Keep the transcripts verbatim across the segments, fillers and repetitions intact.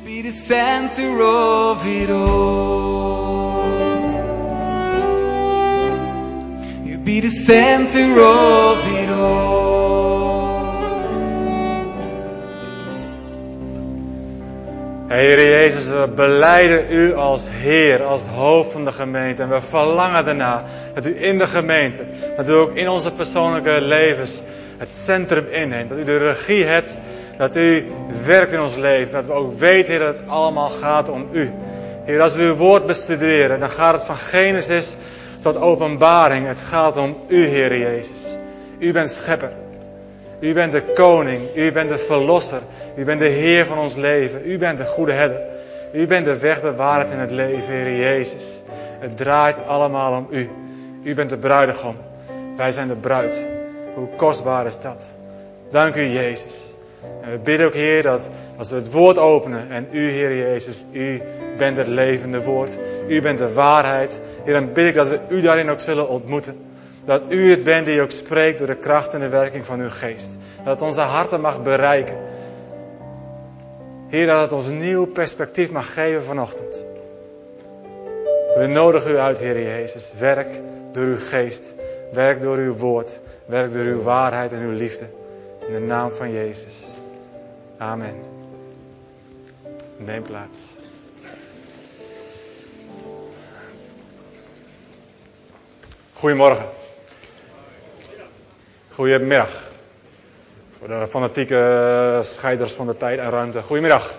be the center of it all. You be the center of it all. Heer Jezus, we belijden u als Heer, als het hoofd van de gemeente. En we verlangen daarna dat u in de gemeente, dat u ook in onze persoonlijke levens het centrum inneemt. Dat u de regie hebt, dat u werkt in ons leven. Dat we ook weten, Heer, dat het allemaal gaat om u. Heer, als we uw woord bestuderen, dan gaat het van Genesis tot Openbaring. Het gaat om u, Heer Jezus. U bent schepper. U bent de koning. U bent de verlosser. U bent de Heer van ons leven. U bent de goede herder. U bent de weg, de waarheid en het leven, Heer Jezus. Het draait allemaal om u. U bent de bruidegom. Wij zijn de bruid. Hoe kostbaar is dat? Dank u, Jezus. En we bidden ook, Heer, dat als we het woord openen en u, Heer Jezus, u bent het levende woord. U bent de waarheid. Heer, dan bid ik dat we u daarin ook zullen ontmoeten. Dat u het bent die ook spreekt door de kracht en de werking van uw geest. Dat het onze harten mag bereiken. Heer, dat het ons nieuw perspectief mag geven vanochtend. We nodigen u uit, Heer Jezus. Werk door uw geest. Werk door uw woord. Werk door uw waarheid en uw liefde. In de naam van Jezus. Amen. Neem plaats. Goedemorgen. Goedemiddag. Voor de fanatieke scheiders van de tijd en ruimte. Goedemiddag.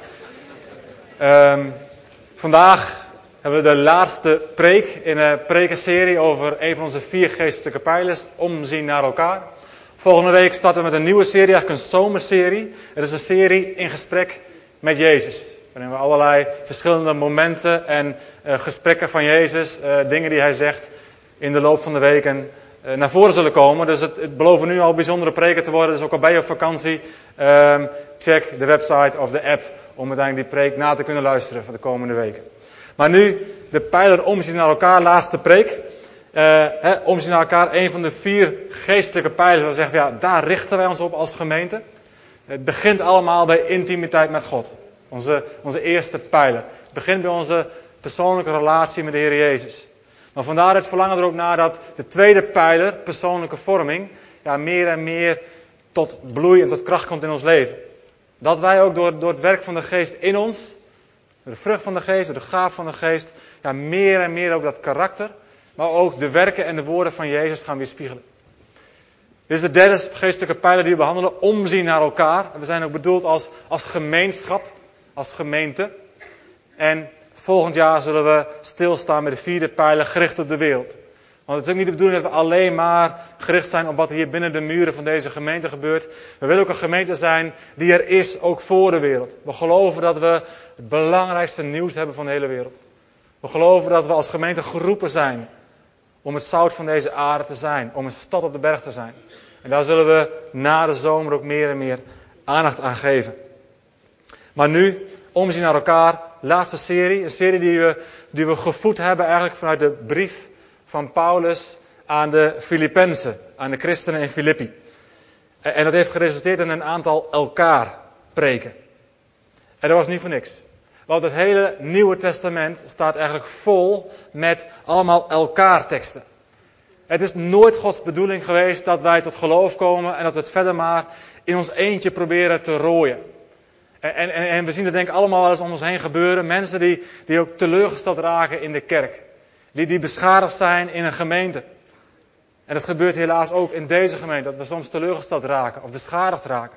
Um, vandaag hebben we de laatste preek in een prekenserie over een van onze vier geestelijke pijlers. Omzien naar elkaar. Volgende week starten we met een nieuwe serie, eigenlijk een zomerserie. Het is een serie in gesprek met Jezus. Waarin we allerlei verschillende momenten en uh, gesprekken van Jezus, uh, dingen die hij zegt, in de loop van de weken uh, naar voren zullen komen. Dus het, het beloven nu al bijzondere preken te worden. Dus ook al ben je op vakantie, uh, check de website of de app om uiteindelijk die preek na te kunnen luisteren voor de komende weken. Maar nu de pijler omzien naar elkaar, laatste preek. Uh, he, omzien naar elkaar, een van de vier geestelijke pijlers. We zeggen, ja, daar richten wij ons op als gemeente. Het begint allemaal bij intimiteit met God. Onze, onze eerste pijler. Het begint bij onze persoonlijke relatie met de Heer Jezus. Maar vandaar het verlangen er ook naar dat de tweede pijler, persoonlijke vorming, ja, meer en meer tot bloei en tot kracht komt in ons leven. Dat wij ook door, door het werk van de Geest in ons, door de vrucht van de Geest, door de gaaf van de Geest, ja, meer en meer ook dat karakter, maar ook de werken en de woorden van Jezus gaan weerspiegelen. Dit is de derde geestelijke pijler die we behandelen, omzien naar elkaar. We zijn ook bedoeld als, als gemeenschap, als gemeente. En volgend jaar zullen we stilstaan met de vierde pijler, gericht op de wereld. Want het is ook niet de bedoeling dat we alleen maar gericht zijn op wat hier binnen de muren van deze gemeente gebeurt. We willen ook een gemeente zijn die er is, ook voor de wereld. We geloven dat we het belangrijkste nieuws hebben van de hele wereld. We geloven dat we als gemeente geroepen zijn om het zout van deze aarde te zijn. Om een stad op de berg te zijn. En daar zullen we na de zomer ook meer en meer aandacht aan geven. Maar nu, omzien naar elkaar, laatste serie. Een serie die we, die we gevoed hebben eigenlijk vanuit de brief van Paulus aan de Filippenzen. Aan de christenen in Filippi. En dat heeft geresulteerd in een aantal elkaar preken. En dat was niet voor niks. Want het hele Nieuwe Testament staat eigenlijk vol met allemaal elkaar teksten. Het is nooit Gods bedoeling geweest dat wij tot geloof komen en dat we het verder maar in ons eentje proberen te rooien. En, en, en we zien het denk ik allemaal wel eens om ons heen gebeuren. Mensen die, die ook teleurgesteld raken in de kerk. Die, die beschadigd zijn in een gemeente. En dat gebeurt helaas ook in deze gemeente. Dat we soms teleurgesteld raken of beschadigd raken.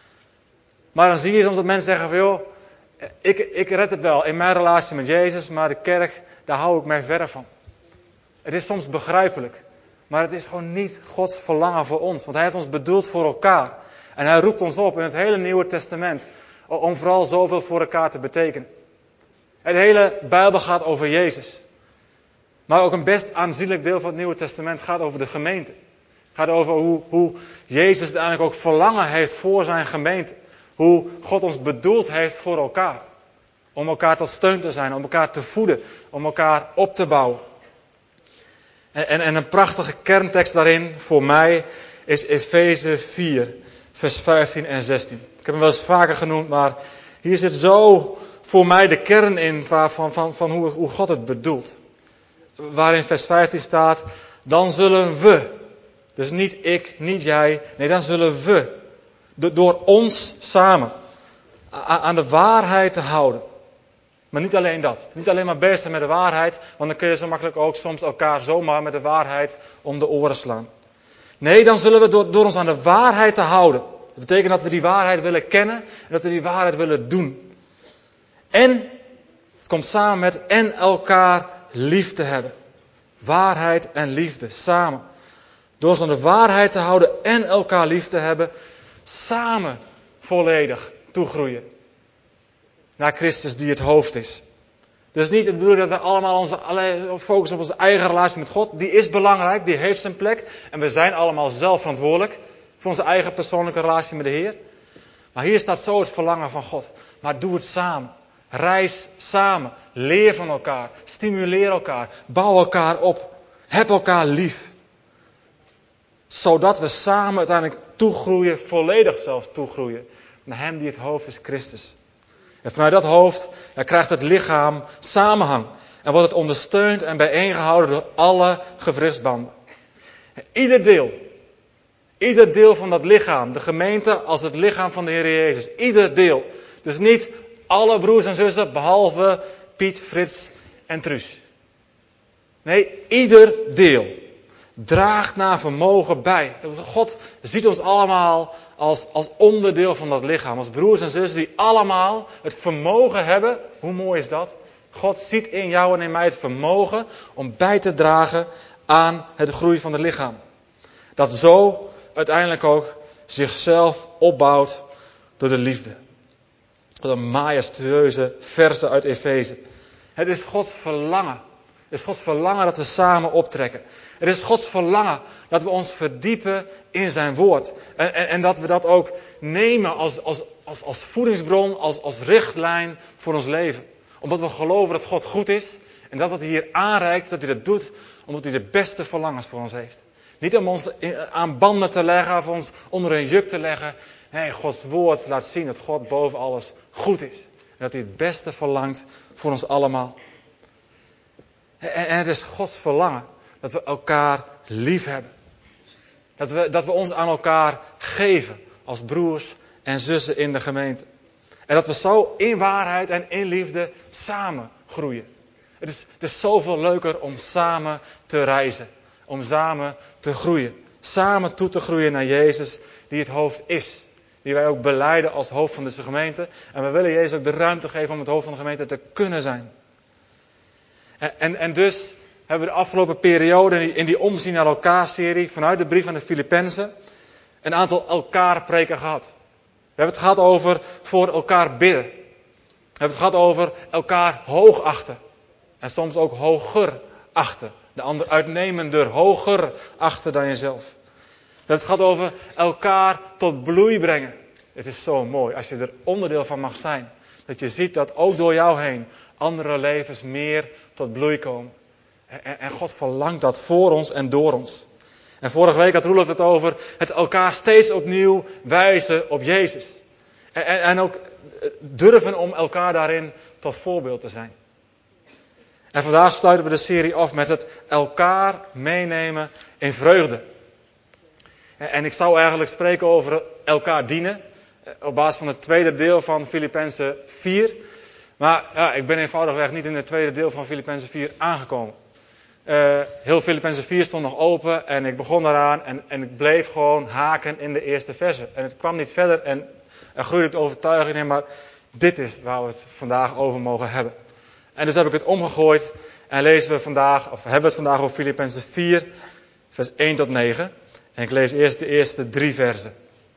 Maar dan zie je soms dat mensen zeggen van joh, ik, ik red het wel in mijn relatie met Jezus, maar de kerk, daar hou ik mij verre van. Het is soms begrijpelijk. Maar het is gewoon niet Gods verlangen voor ons. Want Hij heeft ons bedoeld voor elkaar. En Hij roept ons op in het hele Nieuwe Testament om vooral zoveel voor elkaar te betekenen. Het hele Bijbel gaat over Jezus. Maar ook een best aanzienlijk deel van het Nieuwe Testament gaat over de gemeente. Het gaat over hoe, hoe Jezus uiteindelijk ook verlangen heeft voor zijn gemeente. Hoe God ons bedoeld heeft voor elkaar. Om elkaar tot steun te zijn, om elkaar te voeden, om elkaar op te bouwen. En, en, en een prachtige kerntekst daarin voor mij is Efeze vier, vers vijftien en zestien. Ik heb hem wel eens vaker genoemd, maar hier zit zo voor mij de kern in van, van, van, van hoe, hoe God het bedoelt. Waarin vers vijftien staat, dan zullen we, dus niet ik, niet jij, nee dan zullen we, door ons samen, aan de waarheid te houden. Maar niet alleen dat. Niet alleen maar bezig zijn met de waarheid, want dan kun je zo makkelijk ook soms elkaar zomaar met de waarheid om de oren slaan. Nee, dan zullen we door, door ons aan de waarheid te houden. Dat betekent dat we die waarheid willen kennen en dat we die waarheid willen doen. En, het komt samen met en elkaar lief te hebben. Waarheid en liefde, samen. Door ons aan de waarheid te houden en elkaar lief te hebben, samen volledig toegroeien. Naar Christus die het hoofd is. Dus niet de bedoeling dat we allemaal onze, focussen op onze eigen relatie met God. Die is belangrijk, die heeft zijn plek. En we zijn allemaal zelf verantwoordelijk voor onze eigen persoonlijke relatie met de Heer. Maar hier staat zo het verlangen van God. Maar doe het samen. Reis samen. Leer van elkaar. Stimuleer elkaar. Bouw elkaar op. Heb elkaar lief. Zodat we samen uiteindelijk toegroeien, volledig zelfs toegroeien. Naar Hem die het hoofd is, Christus. En vanuit dat hoofd ja, krijgt het lichaam samenhang. En wordt het ondersteund en bijeengehouden door alle gewrichtsbanden. En ieder deel, ieder deel van dat lichaam, de gemeente als het lichaam van de Heer Jezus. Ieder deel. Dus niet alle broers en zussen behalve Piet, Frits en Truus. Nee, ieder deel draagt naar vermogen bij. God ziet ons allemaal als, als onderdeel van dat lichaam. Als broers en zussen die allemaal het vermogen hebben. Hoe mooi is dat? God ziet in jou en in mij het vermogen om bij te dragen aan het groei van het lichaam. Dat zo uiteindelijk ook zichzelf opbouwt door de liefde. Wat een majestueuze verse uit Efeze. Het is Gods verlangen. Het is Gods verlangen dat we samen optrekken. Het is Gods verlangen dat we ons verdiepen in zijn woord. En, en, en dat we dat ook nemen als, als, als, als voedingsbron, als, als richtlijn voor ons leven. Omdat we geloven dat God goed is. En dat wat hij hier aanreikt, dat hij dat doet omdat hij de beste verlangens voor ons heeft. Niet om ons aan banden te leggen of ons onder een juk te leggen. Nee, Gods woord laat zien dat God boven alles goed is. En dat hij het beste verlangt voor ons allemaal. En het is Gods verlangen dat we elkaar lief hebben. Dat we, dat we ons aan elkaar geven als broers en zussen in de gemeente. En dat we zo in waarheid en in liefde samen groeien. Het is, het is zoveel leuker om samen te reizen. Om samen te groeien. Samen toe te groeien naar Jezus die het hoofd is. Die wij ook belijden als hoofd van deze gemeente. En we willen Jezus ook de ruimte geven om het hoofd van de gemeente te kunnen zijn. En, en, en dus hebben we de afgelopen periode in die, in die omzien naar elkaar serie vanuit de brief aan de Filippenzen een aantal elkaar preken gehad. We hebben het gehad over voor elkaar bidden. We hebben het gehad over elkaar hoog achten. En soms ook hoger achten. De ander uitnemender, hoger achten dan jezelf. We hebben het gehad over elkaar tot bloei brengen. Het is zo mooi als je er onderdeel van mag zijn. Dat je ziet dat ook door jou heen andere levens meer tot bloei komen. En, en God verlangt dat voor ons en door ons. En vorige week had Roelof het over het elkaar steeds opnieuw wijzen op Jezus. En, en, en ook durven om elkaar daarin tot voorbeeld te zijn. En vandaag sluiten we de serie af met het elkaar meenemen in vreugde. En, en ik zou eigenlijk spreken over elkaar dienen. Op basis van het tweede deel van Filippenzen vier. Maar ja, ik ben eenvoudigweg niet in het tweede deel van Filippenzen vier aangekomen. Uh, heel Filippenzen vier stond nog open en ik begon daaraan en, en ik bleef gewoon haken in de eerste verse. En het kwam niet verder en er groeide de overtuiging in, maar dit is waar we het vandaag over mogen hebben. En dus heb ik het omgegooid en lezen we vandaag, of hebben we het vandaag over Filippenzen vier, vers één tot negen. En ik lees eerst de eerste drie versen.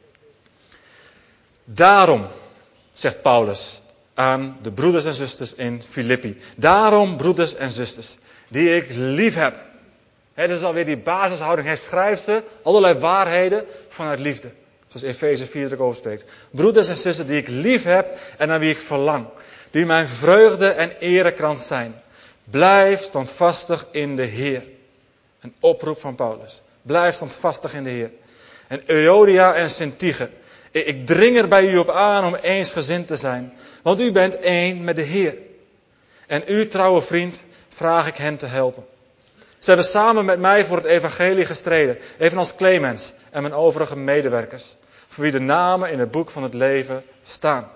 Daarom, zegt Paulus aan de broeders en zusters in Filippi. Daarom, broeders en zusters, die ik lief heb. He, dat is alweer die basishouding. Hij schrijft ze allerlei waarheden vanuit liefde. Zoals Efeze vier er ook over spreekt. Broeders en zusters die ik lief heb en aan wie ik verlang. Die mijn vreugde en erekrans zijn. Blijf standvastig in de Heer. Een oproep van Paulus. Blijf standvastig in de Heer. En Euodia en Syntyche. Ik, ik dring er bij u op aan om eensgezind te zijn. Want u bent één met de Heer. En u, trouwe vriend, vraag ik hen te helpen. Ze hebben samen met mij voor het evangelie gestreden. Evenals Clemens en mijn overige medewerkers. Voor wie de namen in het boek van het leven staan.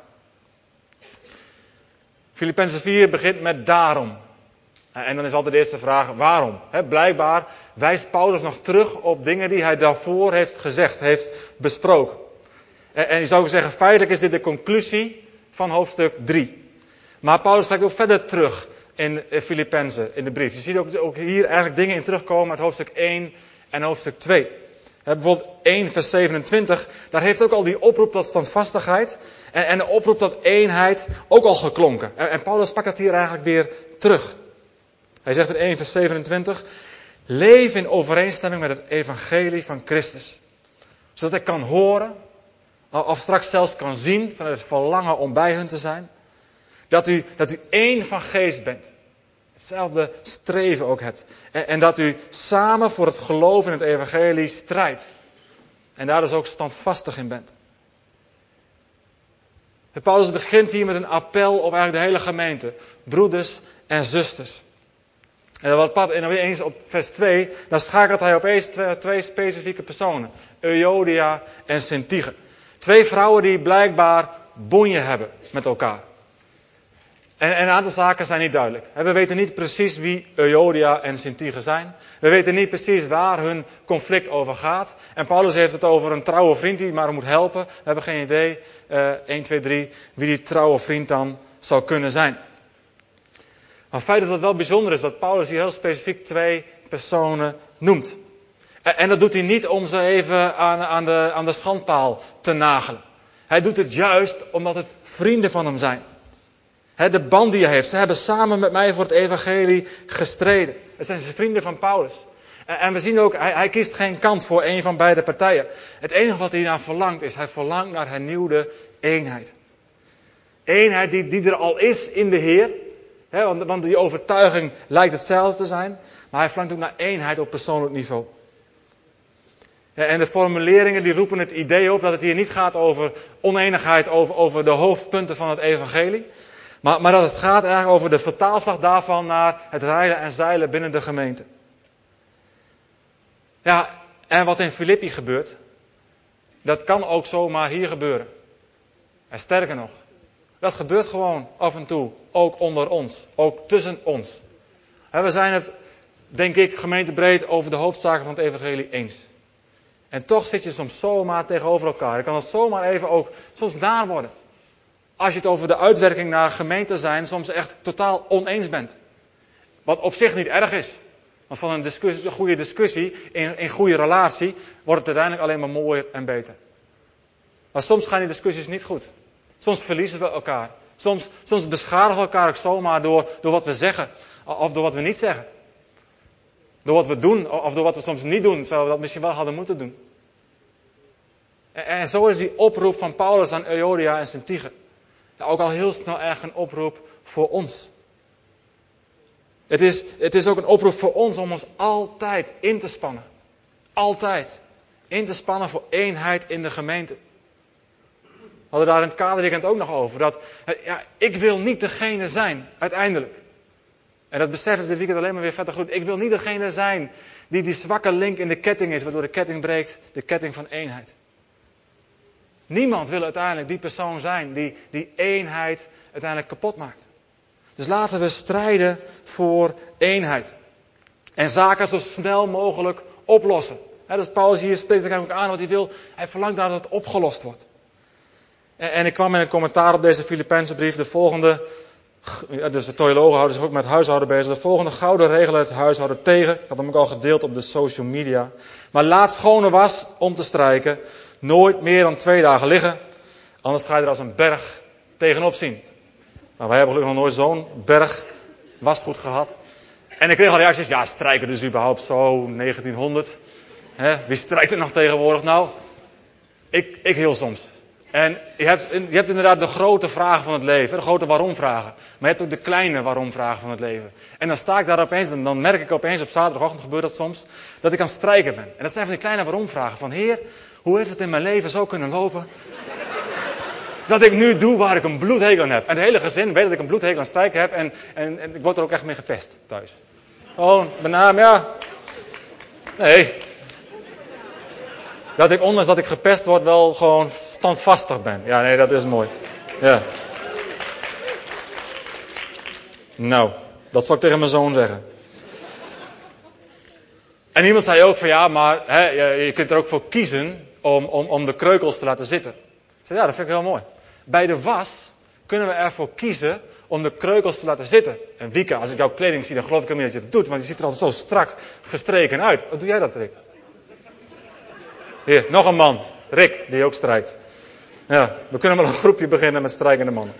Filippenzen vier begint met daarom. En dan is altijd de eerste vraag, waarom? He, blijkbaar wijst Paulus nog terug op dingen die hij daarvoor heeft gezegd, heeft besproken. En, en je zou zeggen, feitelijk is dit de conclusie van hoofdstuk drie. Maar Paulus kijkt ook verder terug in Filippenzen, in de brief. Je ziet ook, ook hier eigenlijk dingen in terugkomen uit hoofdstuk één en hoofdstuk twee. He, bijvoorbeeld één vers zevenentwintig, daar heeft ook al die oproep tot standvastigheid en, en de oproep tot eenheid ook al geklonken. En, en Paulus pakt het hier eigenlijk weer terug. Hij zegt in één vers zevenentwintig, leef in overeenstemming met het evangelie van Christus. Zodat ik kan horen, of straks zelfs kan zien vanuit het verlangen om bij hun te zijn. Dat u, dat u één van geest bent. Hetzelfde streven ook hebt. En, en dat u samen voor het geloof in het evangelie strijdt. En daar dus ook standvastig in bent. En Paulus begint hier met een appel op eigenlijk de hele gemeente. Broeders en zusters. En wat pad, en dan weer eens op vers twee, dan schakelt hij opeens twee, twee specifieke personen. Euodia en Syntyche. Twee vrouwen die blijkbaar bonje hebben met elkaar. En, en een aantal zaken zijn niet duidelijk. We weten niet precies wie Euodia en Syntyche zijn. We weten niet precies waar hun conflict over gaat. En Paulus heeft het over een trouwe vriend die maar moet helpen. We hebben geen idee, uh, één, twee, drie, wie die trouwe vriend dan zou kunnen zijn. Maar het feit is dat het wel bijzonder is dat Paulus hier heel specifiek twee personen noemt. En, en dat doet hij niet om ze even aan, aan, de, aan de schandpaal te nagelen. Hij doet het juist omdat het vrienden van hem zijn. He, de band die hij heeft. Ze hebben samen met mij voor het evangelie gestreden. Het zijn zijn vrienden van Paulus. En, en we zien ook, hij, hij kiest geen kant voor een van beide partijen. Het enige wat hij naar verlangt is, hij verlangt naar hernieuwde eenheid. Eenheid die, die er al is in de Heer. He, want, want die overtuiging lijkt hetzelfde te zijn. Maar hij verlangt ook naar eenheid op persoonlijk niveau. Ja, en de formuleringen die roepen het idee op dat het hier niet gaat over oneenigheid over, over de hoofdpunten van het evangelie. Maar, maar dat het gaat eigenlijk over de vertaalslag daarvan naar het rijden en zeilen binnen de gemeente. Ja, en wat in Filippi gebeurt, dat kan ook zomaar hier gebeuren. En sterker nog, dat gebeurt gewoon af en toe, ook onder ons, ook tussen ons. En we zijn het, denk ik, gemeentebreed over de hoofdzaken van het evangelie eens. En toch zit je soms zomaar tegenover elkaar. Je kan het zomaar even ook soms naar worden. Als je het over de uitwerking naar gemeente zijn soms echt totaal oneens bent. Wat op zich niet erg is. Want van een, discussie, een goede discussie, in een goede relatie, wordt het uiteindelijk alleen maar mooier en beter. Maar soms gaan die discussies niet goed. Soms verliezen we elkaar. Soms, soms beschadigen we elkaar ook zomaar door, door wat we zeggen. Of door wat we niet zeggen. Door wat we doen, of door wat we soms niet doen, terwijl we dat misschien wel hadden moeten doen. En, en zo is die oproep van Paulus aan Euodia en Syntyche. Ja, ook al heel snel erg een oproep voor ons. Het is, het is ook een oproep voor ons om ons altijd in te spannen. Altijd. In te spannen voor eenheid in de gemeente. We hadden daar in het kaderweekend ook nog over. Dat, ja, ik wil niet degene zijn, uiteindelijk. En dat besef is dit weekend alleen maar weer verder goed. Ik wil niet degene zijn die die zwakke link in de ketting is, waardoor de ketting breekt, de ketting van eenheid. Niemand wil uiteindelijk die persoon zijn die die eenheid uiteindelijk kapot maakt. Dus laten we strijden voor eenheid. En zaken zo snel mogelijk oplossen. He, dat is Paulus hier spreekt er ook aan wat hij wil. Hij verlangt naar dat het opgelost wordt. En, en ik kwam in een commentaar op deze Filippense brief de volgende. Dus de theologen houden zich ook met huishouden bezig. De volgende gouden regel uit het huishouden tegen. Ik had hem ook al gedeeld op de social media. Maar laat schone was om te strijken. Nooit meer dan twee dagen liggen. Anders ga je er als een berg tegenop zien. Nou, wij hebben gelukkig nog nooit zo'n berg wasgoed gehad. En ik kreeg al reacties. Ja, strijken dus überhaupt zo negentienhonderd. He, wie strijkt er nog tegenwoordig nou? Ik, ik heel soms. En je hebt, je hebt inderdaad de grote vragen van het leven, de grote waarom-vragen. Maar je hebt ook de kleine waarom-vragen van het leven. En dan sta ik daar opeens, en dan merk ik opeens, op zaterdagochtend gebeurt dat soms, dat ik aan het strijken ben. En dat zijn van die kleine waarom-vragen. Van Heer, hoe heeft het in mijn leven zo kunnen lopen, dat ik nu doe waar ik een bloedhekel aan heb. En het hele gezin weet dat ik een bloedhekel aan strijken heb. En, en, en ik word er ook echt mee gepest thuis. Gewoon, met name, ja. Nee. Dat ik, ondanks dat ik gepest word, wel gewoon standvastig ben. Ja, nee, dat is mooi. Ja. Nou, dat zal ik tegen mijn zoon zeggen. En iemand zei ook van ja, maar hè, je, je kunt er ook voor kiezen om, om, om de kreukels te laten zitten. Ik zei ja, dat vind ik heel mooi. Bij de was kunnen we ervoor kiezen om de kreukels te laten zitten. En Wieke, als ik jouw kleding zie, dan geloof ik helemaal niet dat je dat doet, want je ziet er altijd zo strak gestreken uit. Wat doe jij dat, Rick? Hier, nog een man. Rick, die ook strijkt. Ja, we kunnen wel een groepje beginnen met strijkende mannen.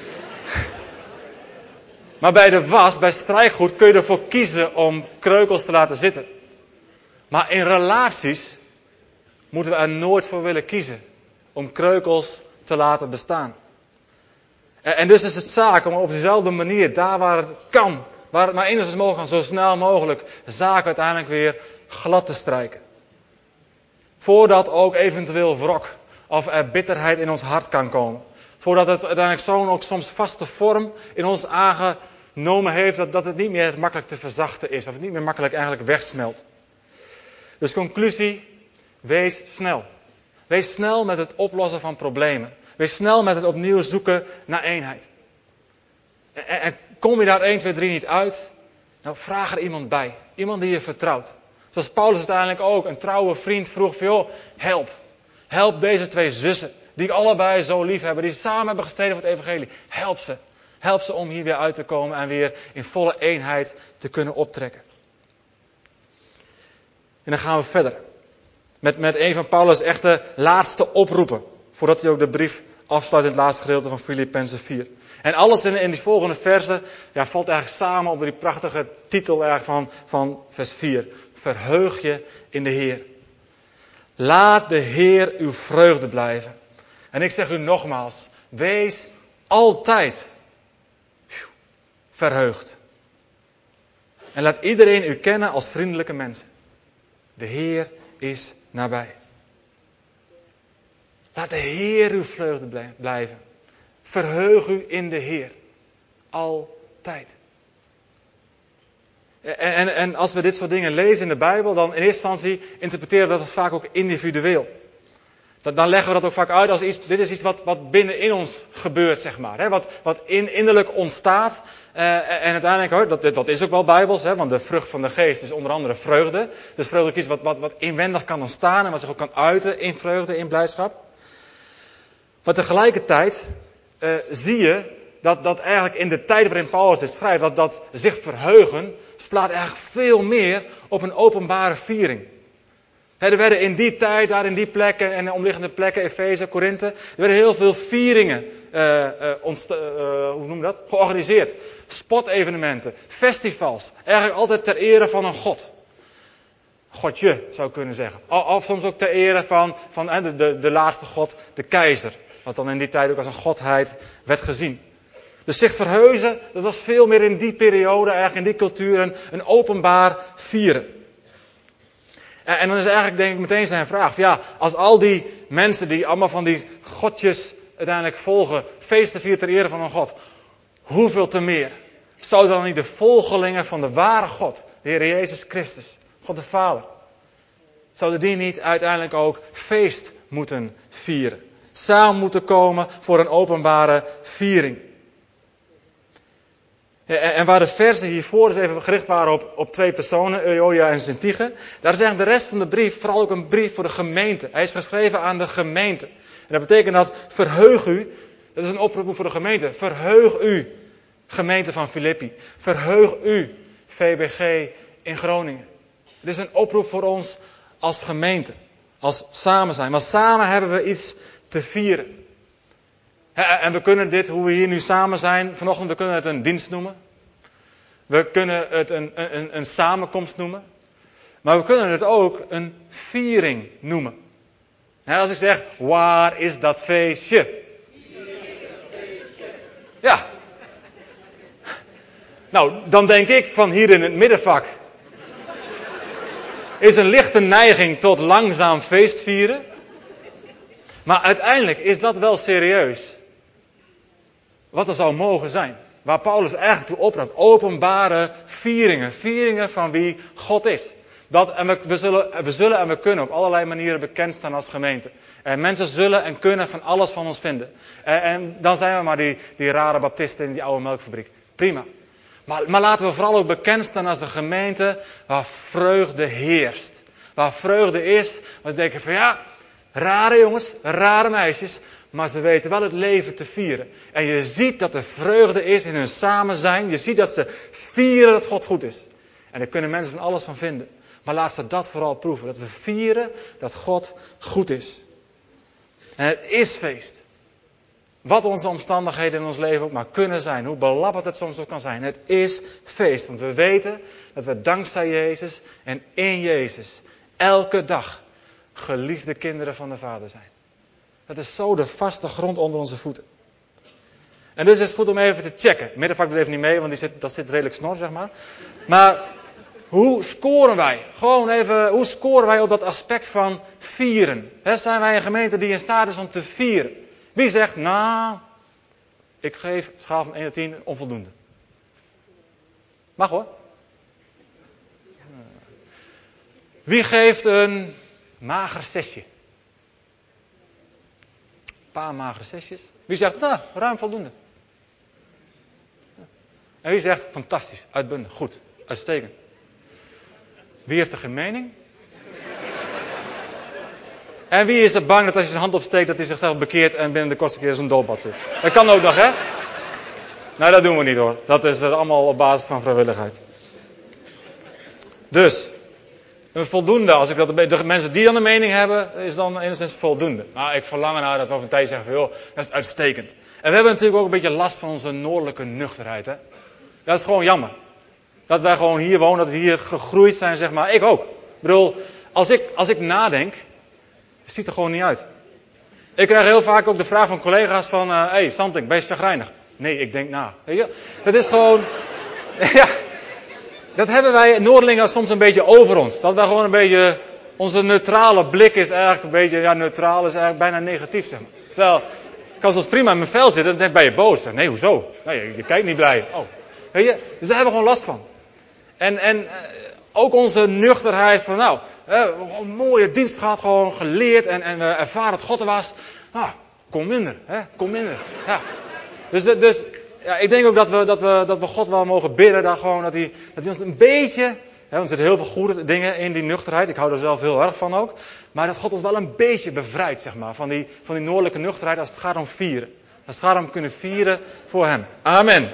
Maar bij de was, bij strijkgoed, kun je ervoor kiezen om kreukels te laten zitten. Maar in relaties moeten we er nooit voor willen kiezen om kreukels te laten bestaan. En dus is het zaak om op dezelfde manier, daar waar het kan, waar het maar enigszins mogelijk kan, zo snel mogelijk, zaken uiteindelijk weer glad te strijken. Voordat ook eventueel wrok of er bitterheid in ons hart kan komen. Voordat het uiteindelijk zo'n ook soms vaste vorm in ons aangenomen heeft, dat, dat het niet meer makkelijk te verzachten is. Of het niet meer makkelijk eigenlijk wegsmelt. Dus conclusie, wees snel. Wees snel met het oplossen van problemen. Wees snel met het opnieuw zoeken naar eenheid. En, en kom je daar één, twee, drie niet uit, nou vraag er iemand bij. Iemand die je vertrouwt. Zoals Paulus uiteindelijk ook, een trouwe vriend vroeg van joh, help. Help deze twee zussen, die ik allebei zo lief hebben, die samen hebben gestreden voor het evangelie. Help ze. Help ze om hier weer uit te komen en weer in volle eenheid te kunnen optrekken. En dan gaan we verder. Met, met een van Paulus' echte laatste oproepen. Voordat hij ook de brief afsluit in het laatste gedeelte van Filippenzen vier. En alles in, in die volgende versen ja, valt eigenlijk samen op die prachtige titel eigenlijk van, van vers vier. Verheug je in de Heer. Laat de Heer uw vreugde blijven. En ik zeg u nogmaals, wees altijd verheugd. En laat iedereen u kennen als vriendelijke mensen. De Heer is nabij. Laat de Heer uw vreugde blijven. Verheug u in de Heer. Altijd. En, en, en als we dit soort dingen lezen in de Bijbel, dan in eerste instantie interpreteren we dat als vaak ook individueel. Dat, dan leggen we dat ook vaak uit als iets, dit is iets wat, wat binnenin ons gebeurt, zeg maar. Hè? Wat, wat in, innerlijk ontstaat. Uh, en uiteindelijk, hoor, dat, dat is ook wel Bijbels, hè? Want de vrucht van de geest is onder andere vreugde. Dus vreugde is iets wat, wat, wat inwendig kan ontstaan en wat zich ook kan uiten in vreugde, in blijdschap. Maar tegelijkertijd uh, zie je dat, dat eigenlijk in de tijd waarin Paulus dit schrijft, dat, dat zich verheugen slaat eigenlijk veel meer op een openbare viering. He, er werden in die tijd, daar in die plekken en omliggende plekken, Efeze, Korinthe, er werden heel veel vieringen uh, uh, ontsta- uh, hoe noem je dat? georganiseerd. Sportevenementen, festivals, eigenlijk altijd ter ere van een god. Godje, zou ik kunnen zeggen. Of soms ook ter ere van, van uh, de, de, de laatste god, de keizer. Wat dan in die tijd ook als een godheid werd gezien. Dus zich verheugen, dat was veel meer in die periode, eigenlijk in die cultuur, een, een openbaar vieren. En, en dan is eigenlijk denk ik meteen zijn vraag, ja, als al die mensen die allemaal van die godjes uiteindelijk volgen, feesten vieren ter ere van een god, hoeveel te meer zouden dan niet de volgelingen van de ware God, de Heer Jezus Christus, God de Vader, zouden die niet uiteindelijk ook feest moeten vieren? Samen moeten komen voor een openbare viering. En waar de versen hiervoor dus even gericht waren op, op twee personen, Euodia en Syntyche, daar is eigenlijk de rest van de brief vooral ook een brief voor de gemeente. Hij is geschreven aan de gemeente. En dat betekent dat verheug u, dat is een oproep voor de gemeente. Verheug u, gemeente van Filippi. Verheug u, V B G in Groningen. Het is een oproep voor ons als gemeente, als samen zijn. Want samen hebben we iets te vieren. En we kunnen dit, hoe we hier nu samen zijn, vanochtend, we kunnen het een dienst noemen. We kunnen het een, een, een samenkomst noemen. Maar we kunnen het ook een viering noemen. He, als ik zeg, waar is dat feestje? Ja. Nou, dan denk ik van hier in het middenvak. Is een lichte neiging tot langzaam feestvieren. Maar uiteindelijk is dat wel serieus. Wat er zou mogen zijn. Waar Paulus eigenlijk toe oproept. Openbare vieringen. Vieringen van wie God is. Dat, en we, we, zullen, we zullen en we kunnen op allerlei manieren bekend staan als gemeente. En mensen zullen en kunnen van alles van ons vinden. En, en dan zijn we maar die, die rare baptisten in die oude melkfabriek. Prima. Maar, maar laten we vooral ook bekend staan als de gemeente waar vreugde heerst. Waar vreugde is. Waar ze denken van ja, rare jongens, rare meisjes. Maar ze weten wel het leven te vieren. En je ziet dat er vreugde is in hun samen zijn. Je ziet dat ze vieren dat God goed is. En daar kunnen mensen van alles van vinden. Maar laat ze dat vooral proeven. Dat we vieren dat God goed is. En het is feest. Wat onze omstandigheden in ons leven ook maar kunnen zijn. Hoe belabberd het soms ook kan zijn. Het is feest. Want we weten dat we dankzij Jezus en in Jezus elke dag geliefde kinderen van de Vader zijn. Dat is zo de vaste grond onder onze voeten. En dus is het goed om even te checken. Middenvak doet even niet mee, want die zit, dat zit redelijk snor, zeg maar. Maar hoe scoren wij? Gewoon even, hoe scoren wij op dat aspect van vieren? He, zijn wij een gemeente die in staat is om te vieren? Wie zegt, nou, ik geef schaal van één tot tien onvoldoende. Mag hoor. Wie geeft een mager zesje? Een paar magere zesjes. Wie zegt, nou, ruim voldoende. En wie zegt, fantastisch, uitbundig, goed, uitstekend. Wie heeft er geen mening? En wie is er bang dat als je zijn hand opsteekt, dat hij zichzelf bekeert en binnen de kortste keer zijn doolbad zit? Dat kan ook nog, hè? Nee, dat doen we niet hoor. Dat is allemaal op basis van vrijwilligheid. Dus, een voldoende, als ik dat, de mensen die dan een mening hebben, is dan enigszins voldoende. Maar ik verlang ernaar dat we over een tijdje zeggen van, joh, dat is uitstekend. En we hebben natuurlijk ook een beetje last van onze noordelijke nuchterheid, hè? Dat is gewoon jammer. Dat wij gewoon hier wonen, dat we hier gegroeid zijn, zeg maar. Ik ook. Ik bedoel, als ik, als ik nadenk, het ziet er gewoon niet uit. Ik krijg heel vaak ook de vraag van collega's van, hé, uh, hey, Santing, ben je chagrijnig? Nee, ik denk na. Weet je? Dat is gewoon, ja, dat hebben wij Noordelingen soms een beetje over ons. Dat wij gewoon een beetje, onze neutrale blik is eigenlijk een beetje, ja, neutraal is eigenlijk bijna negatief, zeg maar. Terwijl, ik kan soms prima in mijn vel zitten en dan ben je boos. Zeg, nee, hoezo? Nee, je, je kijkt niet blij. Oh. Weet je? Dus daar hebben we gewoon last van. En, en uh, ook onze nuchterheid van, nou, uh, een mooie dienst gehad, gewoon geleerd en, en we uh, ervaren dat God er was. Nou, kom minder, hè? Kom minder. Ja. Dus, dus ja, ik denk ook dat we, dat, we, dat we God wel mogen bidden, daar gewoon, dat hij, dat hij ons een beetje, hè, want er zitten heel veel goede dingen in die nuchterheid, ik hou er zelf heel erg van ook, maar dat God ons wel een beetje bevrijdt, zeg maar, van die, van die noordelijke nuchterheid als het gaat om vieren. Als het gaat om kunnen vieren voor hem. Amen.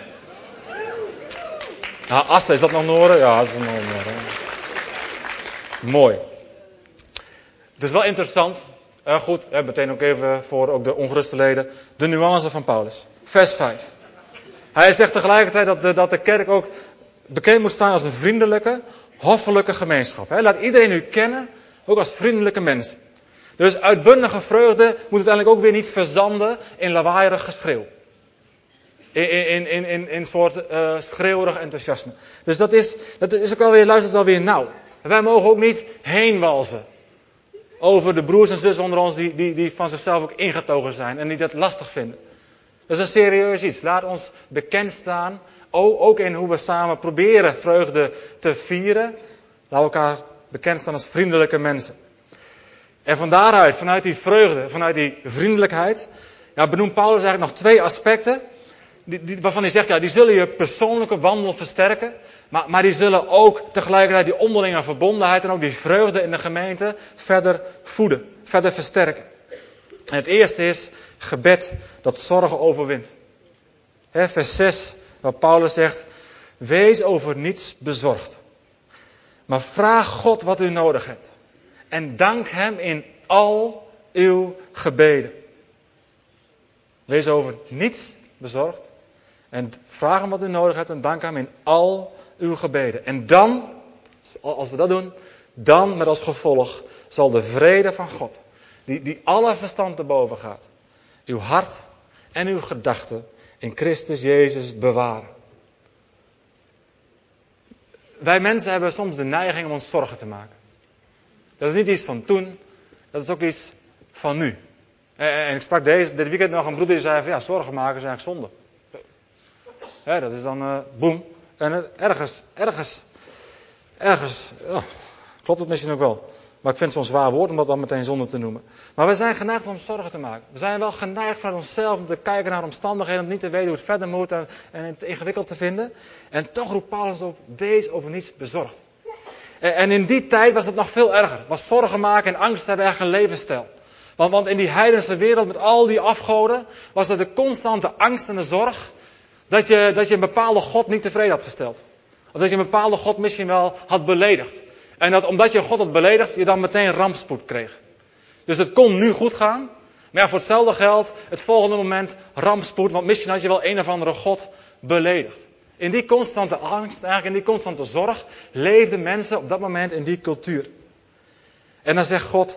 Nou, Asta, is dat nog Noorden? Ja, dat is nog Noorden. Mooi. Het is wel interessant. Uh, goed, uh, meteen ook even voor ook de ongeruste leden. De nuance van Paulus. Vers vijf. Hij zegt tegelijkertijd dat de, dat de kerk ook bekend moet staan als een vriendelijke, hoffelijke gemeenschap. Hè? Laat iedereen u kennen, ook als vriendelijke mensen. Dus uitbundige vreugde moet uiteindelijk ook weer niet verzanden in lawaaierig geschreeuw. In, in, in, in, in een soort uh, schreeuwerig enthousiasme. Dus dat is, dat is ook wel weer, luistert wel weer nauw. Wij mogen ook niet heen walzen over de broers en zussen onder ons die, die, die van zichzelf ook ingetogen zijn en die dat lastig vinden. Dat is een serieus iets. Laat ons bekend staan, ook in hoe we samen proberen vreugde te vieren. Laat elkaar bekend staan als vriendelijke mensen. En van daaruit, vanuit die vreugde, vanuit die vriendelijkheid, ja, benoemt Paulus eigenlijk nog twee aspecten. Die, die, waarvan hij zegt, ja, die zullen je persoonlijke wandel versterken. Maar, maar die zullen ook tegelijkertijd die onderlinge verbondenheid en ook die vreugde in de gemeente verder voeden. Verder versterken. En het eerste is gebed dat zorgen overwint. He, vers zes, waar Paulus zegt, wees over niets bezorgd. Maar vraag God wat u nodig hebt. En dank hem in al uw gebeden. Wees over niets bezorgd. En vraag hem wat u nodig hebt en dank hem in al uw gebeden. En dan, als we dat doen, dan met als gevolg zal de vrede van God, die, die alle verstand te boven gaat, uw hart en uw gedachten in Christus Jezus bewaren. Wij mensen hebben soms de neiging om ons zorgen te maken. Dat is niet iets van toen, dat is ook iets van nu. En ik sprak deze, dit weekend nog een broeder die zei van ja, zorgen maken is eigenlijk zonde. Ja, dat is dan uh, boem. En uh, ergens, ergens, ergens, oh, klopt het misschien ook wel. Maar ik vind het zo'n zwaar woord om dat dan meteen zonde te noemen. Maar we zijn geneigd om zorgen te maken. We zijn wel geneigd van onszelf om te kijken naar omstandigheden, om niet te weten hoe het verder moet en, en het ingewikkeld te vinden. En toch roept Paulus op, wees over niets bezorgd. En, en in die tijd was het nog veel erger. Was zorgen maken en angst hebben eigenlijk een levensstijl. Want, want in die heidense wereld met al die afgoden was dat de constante angst en de zorg dat je, dat je een bepaalde God niet tevreden had gesteld. Of dat je een bepaalde God misschien wel had beledigd. En dat omdat je een God had beledigd, je dan meteen rampspoed kreeg. Dus het kon nu goed gaan. Maar ja, voor hetzelfde geld, het volgende moment rampspoed. Want misschien had je wel een of andere God beledigd. In die constante angst, eigenlijk in die constante zorg, leefden mensen op dat moment in die cultuur. En dan zegt God,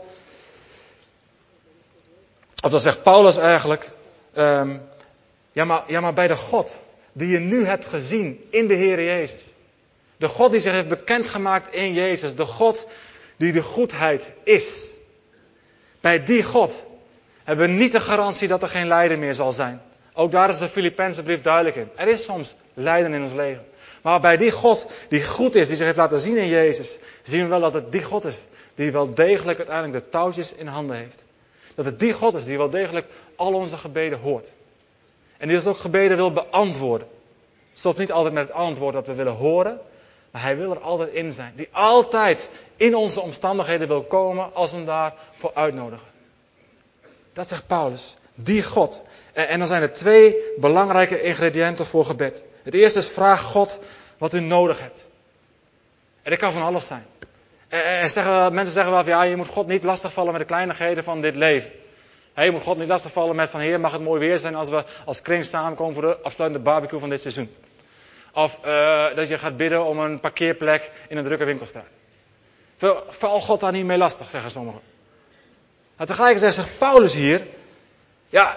of dan zegt Paulus eigenlijk, um, ja, maar, ja maar bij de God die je nu hebt gezien in de Heer Jezus. De God die zich heeft bekendgemaakt in Jezus. De God die de goedheid is. Bij die God hebben we niet de garantie dat er geen lijden meer zal zijn. Ook daar is de Filippense brief duidelijk in. Er is soms lijden in ons leven. Maar bij die God die goed is, die zich heeft laten zien in Jezus, zien we wel dat het die God is die wel degelijk uiteindelijk de touwtjes in handen heeft. Dat het die God is die wel degelijk al onze gebeden hoort. En die dus ook gebeden wil beantwoorden. Stopt niet altijd met het antwoord dat we willen horen, maar hij wil er altijd in zijn. Die altijd in onze omstandigheden wil komen als we hem daarvoor uitnodigen. Dat zegt Paulus. Die God. En, en dan zijn er twee belangrijke ingrediënten voor gebed. Het eerste is vraag God wat u nodig hebt. En dat kan van alles zijn. En, en zeggen, mensen zeggen wel van ja, je moet God niet lastigvallen met de kleinigheden van dit leven. He, je moet God niet lastigvallen met van Heer, mag het mooi weer zijn als we als kring samenkomen voor de afsluitende barbecue van dit seizoen. Of uh, dat je gaat bidden om een parkeerplek in een drukke winkelstraat. Val God daar niet mee lastig, zeggen sommigen. Maar tegelijkertijd zegt Paulus hier, ja,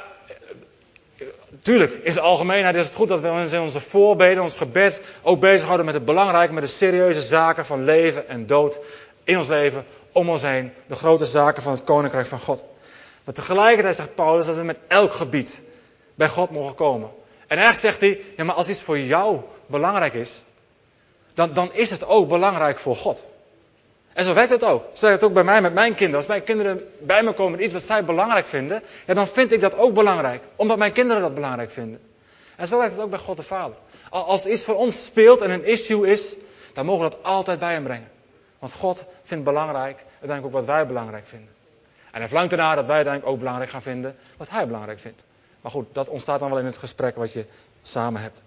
tuurlijk, in zijn algemeenheid is het goed dat we in onze voorbeden, ons gebed, ook bezighouden met het belangrijke, met de serieuze zaken van leven en dood in ons leven, om ons heen. De grote zaken van het Koninkrijk van God. Maar tegelijkertijd zegt Paulus dat we met elk gebied bij God mogen komen. En eigenlijk zegt hij, ja maar als iets voor jou belangrijk is, dan, dan is het ook belangrijk voor God. En zo werkt het ook. Zo werkt het ook bij mij met mijn kinderen. Als mijn kinderen bij me komen met iets wat zij belangrijk vinden, ja, dan vind ik dat ook belangrijk. Omdat mijn kinderen dat belangrijk vinden. En zo werkt het ook bij God de Vader. Als iets voor ons speelt en een issue is, dan mogen we dat altijd bij hem brengen. Want God vindt belangrijk, uiteindelijk ook wat wij belangrijk vinden. En hij verlangt ernaar dat wij uiteindelijk ook belangrijk gaan vinden wat hij belangrijk vindt. Maar goed, dat ontstaat dan wel in het gesprek wat je samen hebt.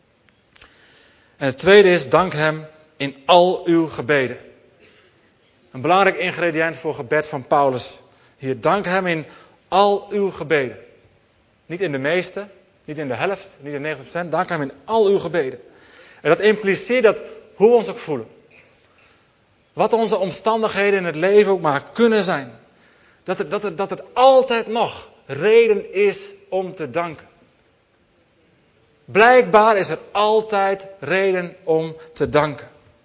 En het tweede is, dank hem in al uw gebeden. Een belangrijk ingrediënt voor gebed van Paulus. Hier, dank hem in al uw gebeden. Niet in de meeste, niet in de helft, niet in negentig procent. Dank hem in al uw gebeden. En dat impliceert dat, hoe we ons ook voelen. Wat onze omstandigheden in het leven ook maar kunnen zijn. Dat het, dat het, dat het altijd nog reden is om te danken. Blijkbaar is er altijd reden om te danken.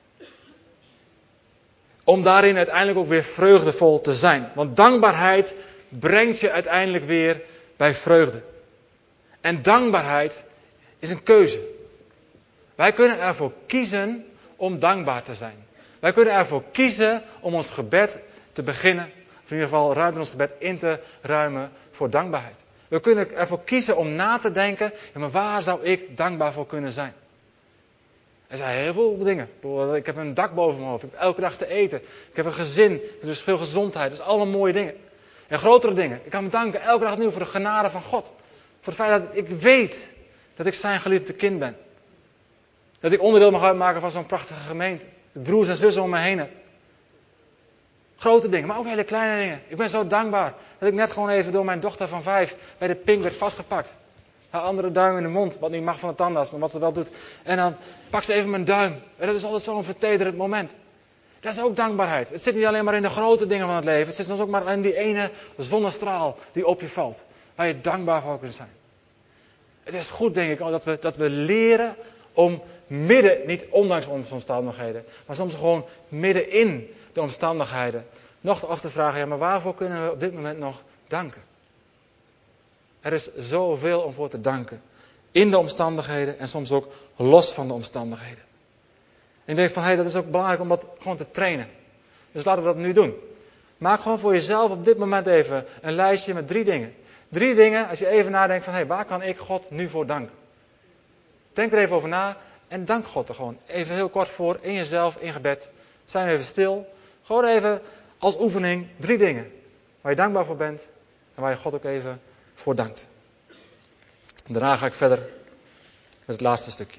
Om daarin uiteindelijk ook weer vreugdevol te zijn. Want dankbaarheid brengt je uiteindelijk weer bij vreugde. En dankbaarheid is een keuze. Wij kunnen ervoor kiezen om dankbaar te zijn. Wij kunnen ervoor kiezen om ons gebed te beginnen. Of in ieder geval ruimte in ons gebed in te ruimen voor dankbaarheid. We kunnen ervoor kiezen om na te denken, ja, maar waar zou ik dankbaar voor kunnen zijn? Er zijn heel veel dingen. Ik heb een dak boven mijn hoofd, ik heb elke dag te eten. Ik heb een gezin, er is dus veel gezondheid. Dat is allemaal mooie dingen. En grotere dingen. Ik kan me danken elke dag opnieuw voor de genade van God. Voor het feit dat ik weet dat ik zijn geliefde kind ben. Dat ik onderdeel mag uitmaken van zo'n prachtige gemeente. De broers en zussen om me heen heb. Grote dingen, maar ook hele kleine dingen. Ik ben zo dankbaar dat ik net gewoon even door mijn dochter van vijf bij de pink werd vastgepakt. Haar andere duim in de mond, wat niet mag van de tandarts, maar wat ze wel doet. En dan pakt ze even mijn duim. En dat is altijd zo'n vertederend moment. Dat is ook dankbaarheid. Het zit niet alleen maar in de grote dingen van het leven. Het zit soms ook maar in die ene zonnestraal die op je valt. Waar je dankbaar voor kunt zijn. Het is goed, denk ik, dat we, dat we leren om midden, niet ondanks onze omstandigheden, maar soms gewoon midden in de omstandigheden, nog af te vragen, ja, maar waarvoor kunnen we op dit moment nog danken? Er is zoveel om voor te danken. In de omstandigheden en soms ook los van de omstandigheden. En ik denk van, hé, hey, dat is ook belangrijk om dat gewoon te trainen. Dus laten we dat nu doen. Maak gewoon voor jezelf op dit moment even een lijstje met drie dingen. Drie dingen, als je even nadenkt van, hé, hey, waar kan ik God nu voor danken? Denk er even over na en dank God er gewoon even heel kort voor, in jezelf, in gebed. Zijn we even stil. Gewoon even als oefening drie dingen waar je dankbaar voor bent en waar je God ook even voor dankt. En daarna ga ik verder met het laatste stukje.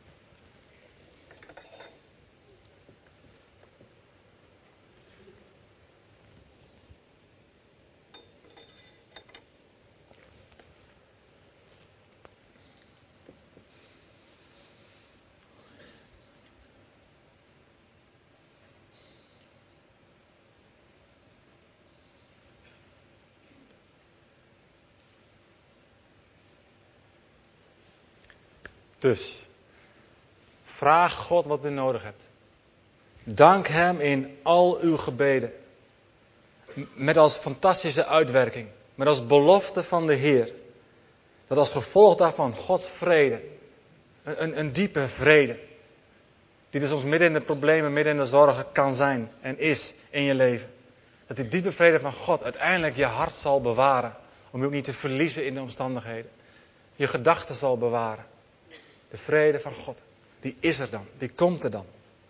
Dus, vraag God wat u nodig hebt. Dank Hem in al uw gebeden. Met als fantastische uitwerking. Met als belofte van de Heer. Dat als gevolg daarvan Gods vrede. Een, een, een diepe vrede. Die dus soms midden in de problemen, midden in de zorgen kan zijn en is in je leven. Dat die diepe vrede van God uiteindelijk je hart zal bewaren. Om je ook niet te verliezen in de omstandigheden. Je gedachten zal bewaren. De vrede van God, die is er dan, die komt er dan.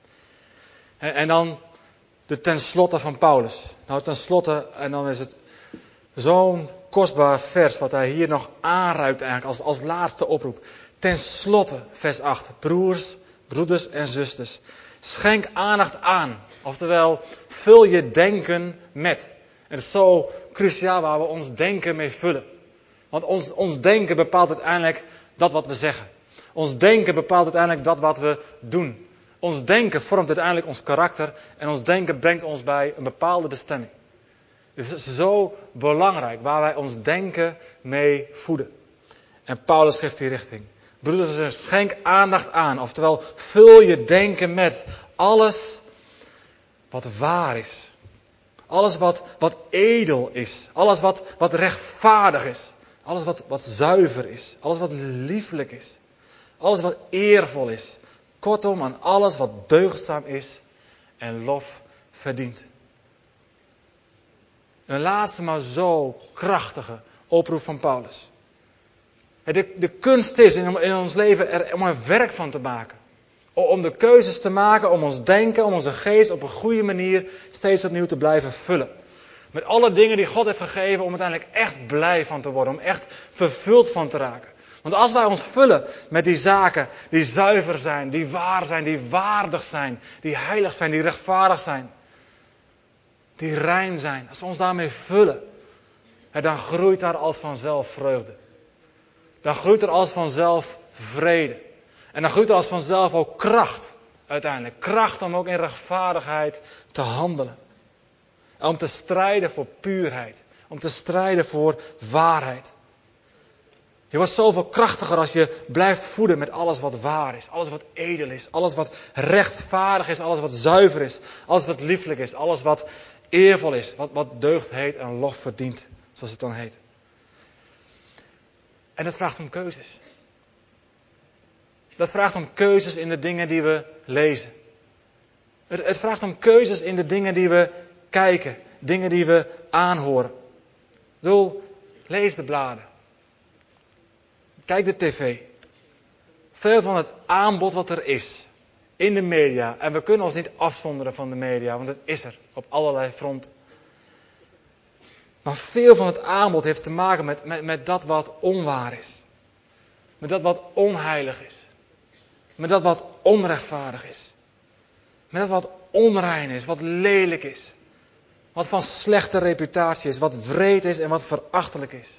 En, en dan de tenslotte van Paulus. Nou, tenslotte, en dan is het zo'n kostbaar vers wat hij hier nog aanruikt eigenlijk als, als laatste oproep. Ten slotte, vers acht. Broers, broeders en zusters. Schenk aandacht aan. Oftewel, vul je denken met. En dat is zo cruciaal waar we ons denken mee vullen. Want ons, ons denken bepaalt uiteindelijk dat wat we zeggen. Ons denken bepaalt uiteindelijk dat wat we doen. Ons denken vormt uiteindelijk ons karakter. En ons denken brengt ons bij een bepaalde bestemming. Dus het is zo belangrijk waar wij ons denken mee voeden. En Paulus geeft die richting. Broeders, schenk aandacht aan. Oftewel, vul je denken met alles wat waar is. Alles wat, wat edel is. Alles wat, wat rechtvaardig is. Alles wat, wat zuiver is. Alles wat lieflijk is. Alles wat eervol is. Kortom, aan alles wat deugdzaam is en lof verdient. Een laatste maar zo krachtige oproep van Paulus. De, de kunst is in, in ons leven er, om er werk van te maken. Om de keuzes te maken, om ons denken, om onze geest op een goede manier steeds opnieuw te blijven vullen. Met alle dingen die God heeft gegeven om uiteindelijk echt blij van te worden. Om echt vervuld van te raken. Want als wij ons vullen met die zaken die zuiver zijn, die waar zijn, die waardig zijn, die heilig zijn, die rechtvaardig zijn, die rein zijn. Als we ons daarmee vullen, dan groeit daar als vanzelf vreugde. Dan groeit er als vanzelf vrede. En dan groeit er als vanzelf ook kracht uiteindelijk. Kracht om ook in rechtvaardigheid te handelen. Om te strijden voor puurheid. Om te strijden voor waarheid. Je wordt zoveel krachtiger als je blijft voeden met alles wat waar is. Alles wat edel is. Alles wat rechtvaardig is. Alles wat zuiver is. Alles wat lieflijk is. Alles wat eervol is. Wat, wat deugd heet en lof verdient. Zoals het dan heet. En dat vraagt om keuzes. Dat vraagt om keuzes in de dingen die we lezen. Het, het vraagt om keuzes in de dingen die we kijken. Dingen die we aanhoren. Ik bedoel, lees de bladen. Kijk de tv. Veel van het aanbod wat er is. In de media. En we kunnen ons niet afzonderen van de media. Want het is er. Op allerlei fronten. Maar veel van het aanbod heeft te maken met, met, met dat wat onwaar is. Met dat wat onheilig is. Met dat wat onrechtvaardig is. Met dat wat onrein is, wat lelijk is. Wat van slechte reputatie is, wat wreed is en wat verachtelijk is.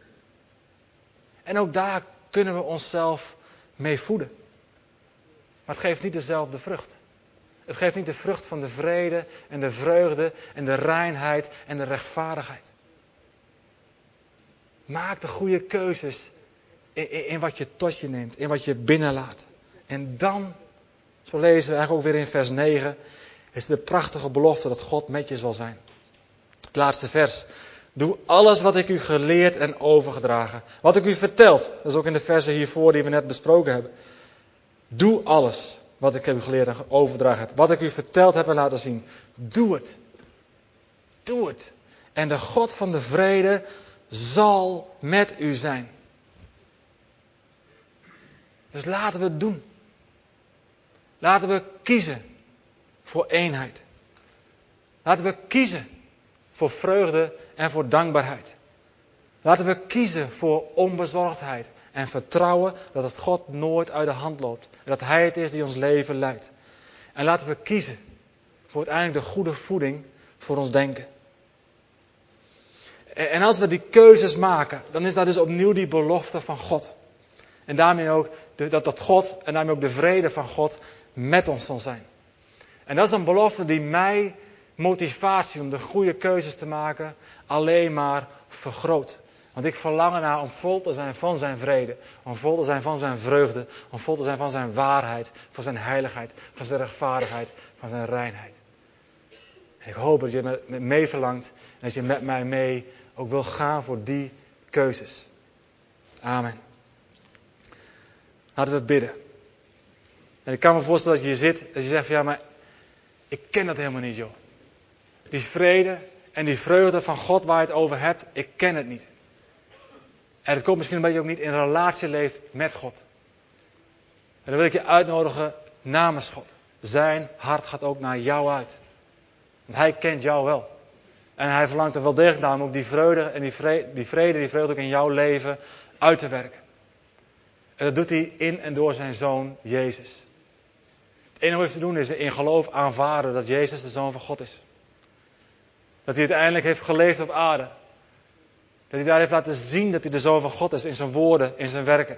En ook daar kunnen we onszelf mee voeden. Maar het geeft niet dezelfde vrucht. Het geeft niet de vrucht van de vrede en de vreugde en de reinheid en de rechtvaardigheid. Maak de goede keuzes in, in, in wat je tot je neemt, in wat je binnenlaat. En dan, zo lezen we eigenlijk ook weer in vers negen, is de prachtige belofte dat God met je zal zijn. Het laatste vers. Doe alles wat ik u geleerd en overgedragen. Wat ik u verteld. Dat is ook in de versen hiervoor die we net besproken hebben. Doe alles wat ik u geleerd en overgedragen heb. Wat ik u verteld heb en laten zien. Doe het. Doe het. En de God van de vrede zal met u zijn. Dus laten we het doen. Laten we kiezen voor eenheid. Laten we kiezen voor vreugde en voor dankbaarheid. Laten we kiezen voor onbezorgdheid en vertrouwen dat het God nooit uit de hand loopt. En dat Hij het is die ons leven leidt. En laten we kiezen voor uiteindelijk de goede voeding voor ons denken. En als we die keuzes maken, dan is dat dus opnieuw die belofte van God. En daarmee ook dat, dat God en daarmee ook de vrede van God met ons zal zijn. En dat is een belofte die mij motivatie om de goede keuzes te maken alleen maar vergroot. Want ik verlang ernaar om vol te zijn van zijn vrede. Om vol te zijn van zijn vreugde. Om vol te zijn van zijn waarheid. Van zijn heiligheid. Van zijn rechtvaardigheid. Van zijn reinheid. En ik hoop dat je met me mee verlangt. En dat je met mij mee ook wil gaan voor die keuzes. Amen. Laten we bidden. En ik kan me voorstellen dat je hier zit. Dat je zegt van ja maar ik ken dat helemaal niet joh. Die vrede en die vreugde van God waar je het over hebt. Ik ken het niet. En het komt misschien een beetje ook niet in relatie leeft met God. En dan wil ik je uitnodigen namens God. Zijn hart gaat ook naar jou uit. Want Hij kent jou wel. En Hij verlangt er wel degelijk naar om ook die vreugde en die vrede, die vrede, die vreugde ook in jouw leven uit te werken. En dat doet Hij in en door zijn Zoon Jezus. Het enige wat je te doen is in geloof aanvaarden dat Jezus de Zoon van God is. Dat Hij uiteindelijk heeft geleefd op aarde. Dat Hij daar heeft laten zien dat Hij de Zoon van God is in zijn woorden, in zijn werken.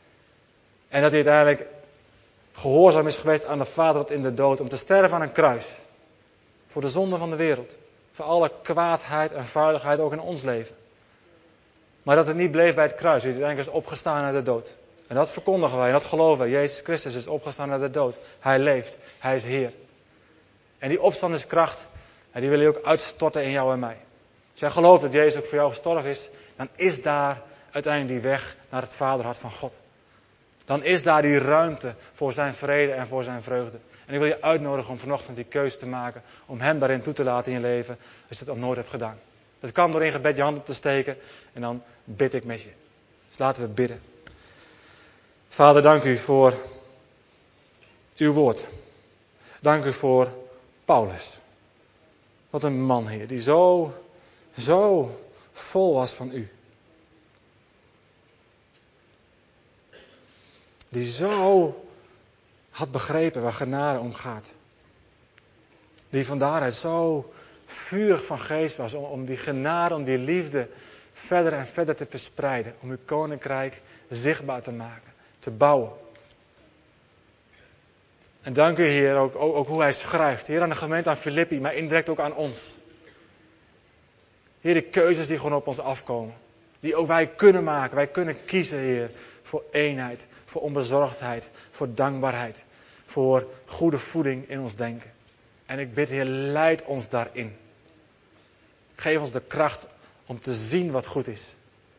En dat Hij uiteindelijk gehoorzaam is geweest aan de Vader tot in de dood om te sterven aan een kruis. Voor de zonde van de wereld. Voor alle kwaadheid en vuiligheid ook in ons leven. Maar dat het niet bleef bij het kruis. Hij is uiteindelijk is opgestaan uit de dood. En dat verkondigen wij en dat geloven wij. Jezus Christus is opgestaan uit de dood. Hij leeft. Hij is Heer. En die opstandingskracht, die wil Hij ook uitstorten in jou en mij. Als jij gelooft dat Jezus ook voor jou gestorven is, dan is daar uiteindelijk die weg naar het vaderhart van God. Dan is daar die ruimte voor zijn vrede en voor zijn vreugde. En ik wil je uitnodigen om vanochtend die keuze te maken, om Hem daarin toe te laten in je leven, als je dat nog nooit hebt gedaan. Dat kan door in gebed je hand op te steken en dan bid ik met je. Dus laten we bidden. Vader, dank u voor uw woord. Dank u voor Paulus. Wat een man, Heer, die zo, zo vol was van u. Die zo had begrepen waar genade om gaat. Die van daaruit zo vurig van geest was om, om die genade, om die liefde verder en verder te verspreiden. Om uw koninkrijk zichtbaar te maken, te bouwen. En dank u Heer ook, ook, ook hoe hij schrijft. Heer aan de gemeente, aan Filippi, maar indirect ook aan ons. Heer, de keuzes die gewoon op ons afkomen. Die ook wij kunnen maken. Wij kunnen kiezen, Heer, voor eenheid, voor onbezorgdheid, voor dankbaarheid. Voor goede voeding in ons denken. En ik bid, Heer, leid ons daarin. Geef ons de kracht om te zien wat goed is.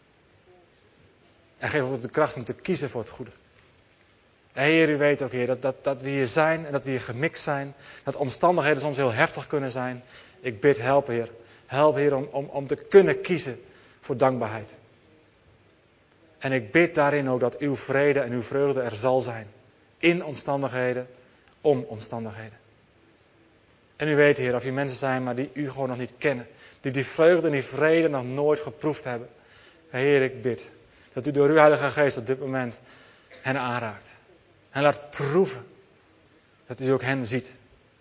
En geef ons de kracht om te kiezen voor het goede. En Heer, u weet ook, Heer, dat, dat, dat we hier zijn en dat we hier gemixt zijn. Dat omstandigheden soms heel heftig kunnen zijn. Ik bid, help, Heer. Help, Heer, om, om, om te kunnen kiezen voor dankbaarheid. En ik bid daarin ook dat uw vrede en uw vreugde er zal zijn. In omstandigheden, om omstandigheden. En u weet, Heer, of er mensen zijn, maar die u gewoon nog niet kennen. Die die vreugde en die vrede nog nooit geproefd hebben. Heer, ik bid dat u door uw Heilige Geest op dit moment hen aanraakt. En laat proeven dat u ook hen ziet.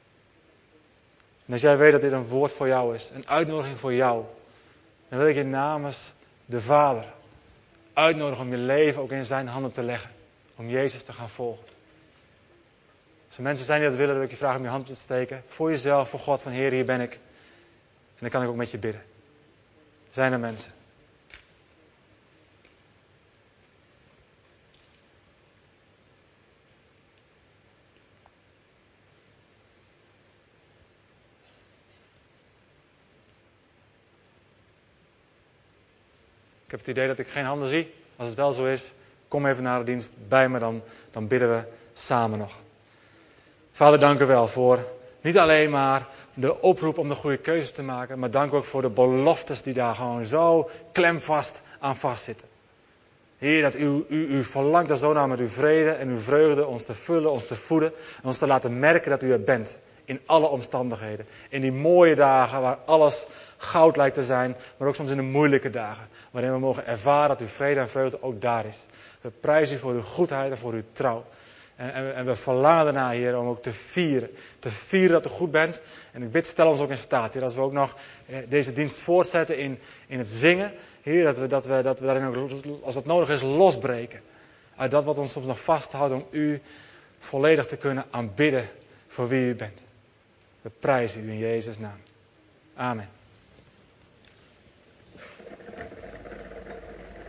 En als jij weet dat dit een woord voor jou is, een uitnodiging voor jou, dan wil ik je namens de Vader uitnodigen om je leven ook in zijn handen te leggen. Om Jezus te gaan volgen. Als er mensen zijn die dat willen, dan wil ik je vragen om je hand op te steken. Voor jezelf, voor God, van Heer, hier ben ik. En dan kan ik ook met je bidden. Zijn er mensen? Ik heb het idee dat ik geen handen zie. Als het wel zo is, kom even naar de dienst bij me, dan, dan bidden we samen nog. Vader, dank u wel voor niet alleen maar de oproep om de goede keuze te maken, maar dank u ook voor de beloftes die daar gewoon zo klemvast aan vastzitten. Heer, dat u, u, u verlangt er zo naar met uw vrede en uw vreugde ons te vullen, ons te voeden en ons te laten merken dat u er bent. In alle omstandigheden. In die mooie dagen waar alles goud lijkt te zijn, maar ook soms in de moeilijke dagen. Waarin we mogen ervaren dat uw vrede en vreugde ook daar is. We prijzen u voor uw goedheid en voor uw trouw. En, en, en we verlangen daarna, Heer, om ook te vieren. Te vieren dat u goed bent. En ik bid, stel ons ook in staat, Heer, als we ook nog eh, deze dienst voortzetten in, in het zingen. Heer, dat we, dat, we, dat we daarin ook, als dat nodig is, losbreken. Uit dat wat ons soms nog vasthoudt om u volledig te kunnen aanbidden voor wie u bent. We prijzen u in Jezus' naam. Amen.